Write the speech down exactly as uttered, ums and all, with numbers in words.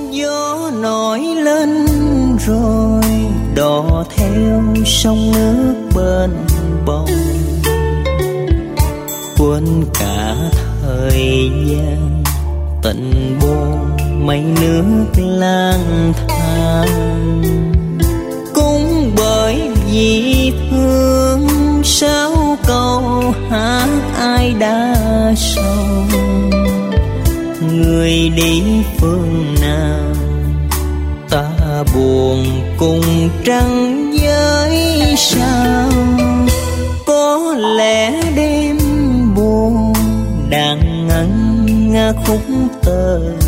Gió nổi lên rồi đò theo sông nước bên bông, quên cả thời gian tình buồn mây nước lang thang. Cũng bởi vì thương sao câu hát ai đã sâu, người đi phương nào ta buồn cùng trăng với sao. Có lẽ đêm buồn đang ngân nga khúc tơ